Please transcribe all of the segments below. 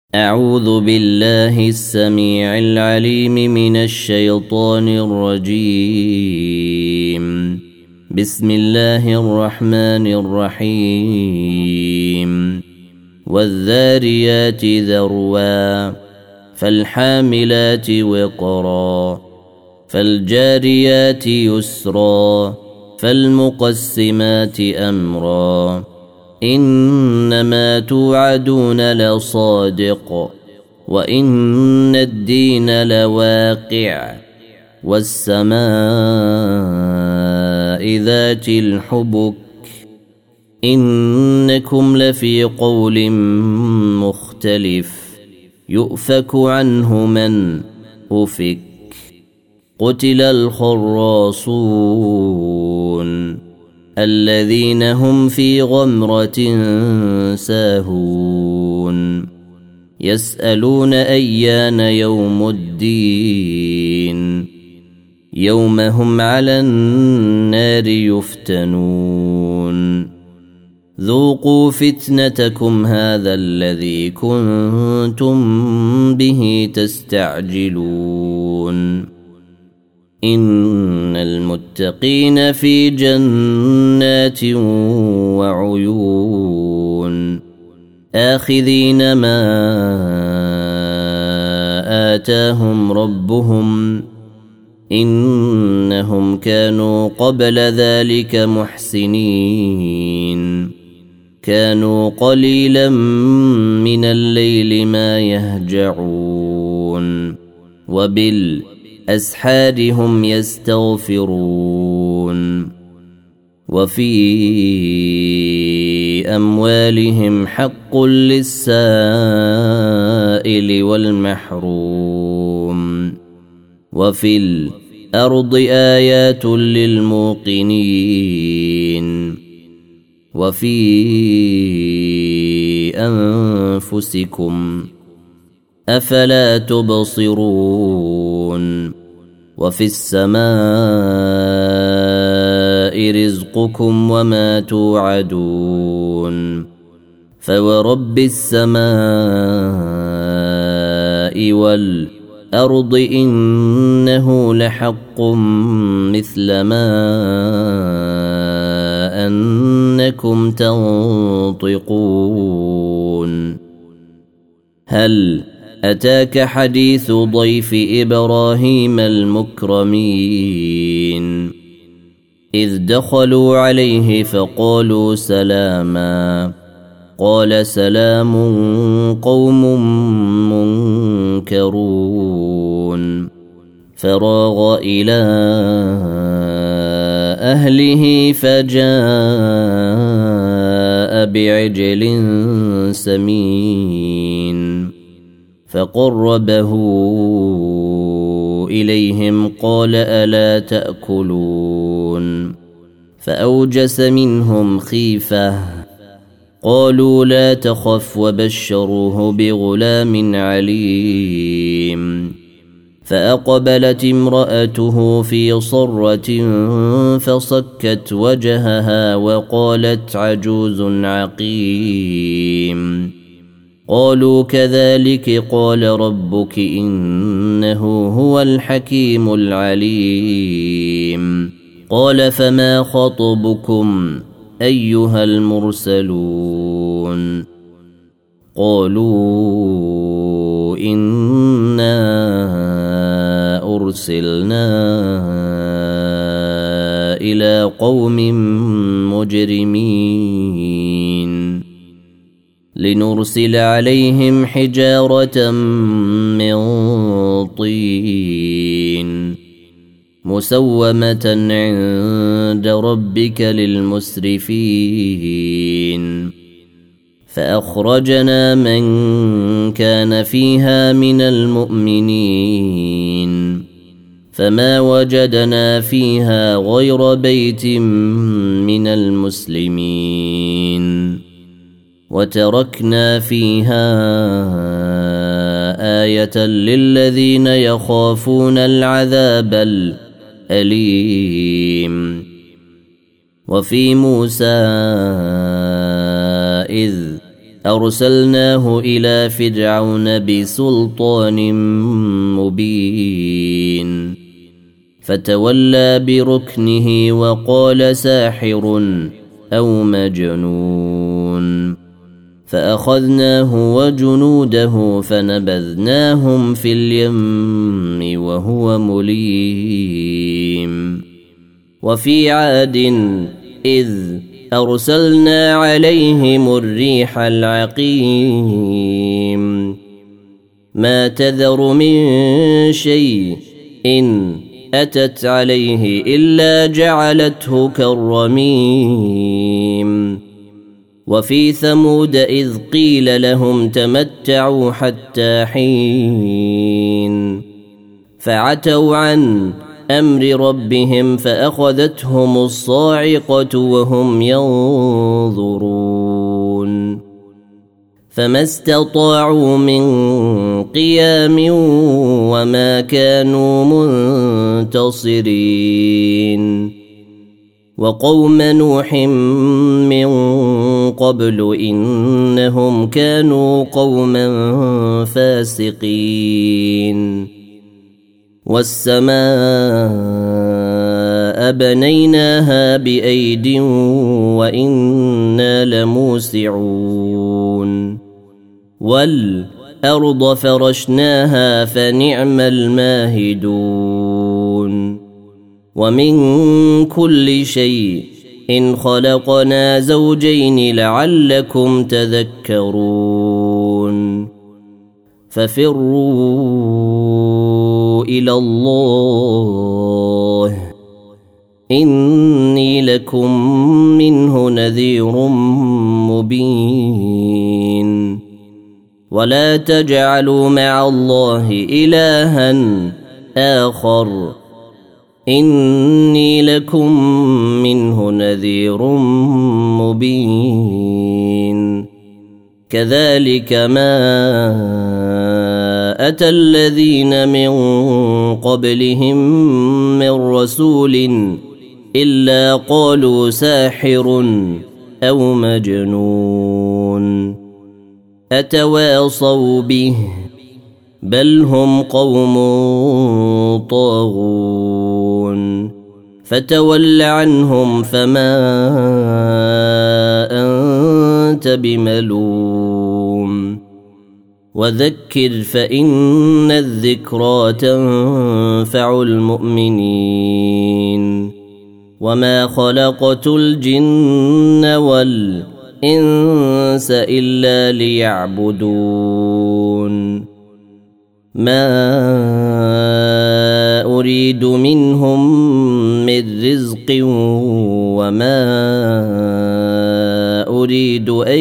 أعوذ بالله السميع العليم من الشيطان الرجيم. بسم الله الرحمن الرحيم. والذاريات ذروا فالحاملات وقرا فالجاريات يسرا فالمقسمات أمرا إنما توعدون لصادق وإن الدين لواقع والسماء ذات الحبك إنكم لفي قول مختلف يؤفك عنه من أفك قتل الخراصون الذين هم في غمرة ساهون يسألون أيان يوم الدين يوم هم على النار يفتنون ذوقوا فتنتكم هذا الذي كنتم به تستعجلون إن المتقين في جنات وعيون آخذين ما آتاهم ربهم إنهم كانوا قبل ذلك محسنين كانوا قليلا من الليل ما يهجعون وبالأسحار هم يستغفرون وفي أموالهم حق للسائل والمحروم وفي الأرض آيات للموقنين وفي أنفسكم أفلا تبصرون وفي السماء رزقكم وما توعدون فورب السماء والأرض إنه لحق مثل ما أنكم تنطقون هل أتاك حديث ضيف إبراهيم المكرمين إذ دخلوا عليه فقالوا سلاما قال سلام قوم منكرون فراغ إلى أهله فجاء بعجل سمين فقربه إليهم قال ألا تأكلون فأوجس منهم خيفة قالوا لا تخف وبشروه بغلام عليم فأقبلت امرأته في صرة فصكت وجهها وقالت عجوز عقيم قالوا كذلك قال ربك إنه هو الحكيم العليم قال فما خطبكم أيها المرسلون قالوا إنا أرسلنا إلى قوم مجرمين لنرسل عليهم حجارة من طين مسومة عند ربك للمسرفين فأخرجنا من كان فيها من المؤمنين فما وجدنا فيها غير بيت من المسلمين وتركنا فيها آية للذين يخافون العذاب الأليم وفي موسى إذ أرسلناه إلى فرعون بسلطان مبين فتولى بركنه وقال ساحر أو مجنون فأخذناه وجنوده فنبذناهم في اليم وهو مليم وفي عاد إذ أرسلنا عليهم الريح العقيم ما تذر من شيء إن أتت عليه إلا جعلته كالرميم وفي ثمود إذ قيل لهم تمتعوا حتى حين فعتوا عن أمر ربهم فأخذتهم الصاعقة وهم ينظرون فما استطاعوا من قيام وما كانوا منتصرين وقوم نوح من قبل إنهم كانوا قوما فاسقين والسماء بنيناها بأيد وإنا لموسعون والأرض فرشناها فنعم الماهدون ومن كل شيء إن خلقنا زوجين لعلكم تذكرون ففروا إلى الله إني لكم منه نذير مبين ولا تجعلوا مع الله إلها آخر إني لكم منه نذير مبين كذلك ما أتى الذين من قبلهم من رسول إلا قالوا ساحر أو مجنون أتواصوا به بل هم قوم طاغون فتول عنهم فما أنت بملوم وذكر فإن الذكرى تنفع المؤمنين وما خلقت الجن والإنس إلا ليعبدون ما أريد منهم من رزق وما أريد أن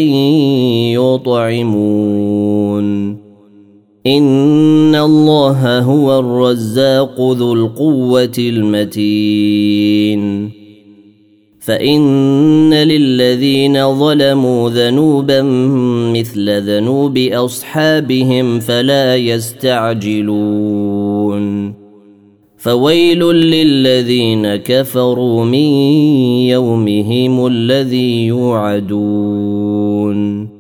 يطعمون إن الله هو الرزاق ذو القوة المتين فإن للذين ظلموا ذنوبا مثل ذنوب أصحابهم فلا يستعجلون فويل للذين كفروا من يومهم الذي يوعدون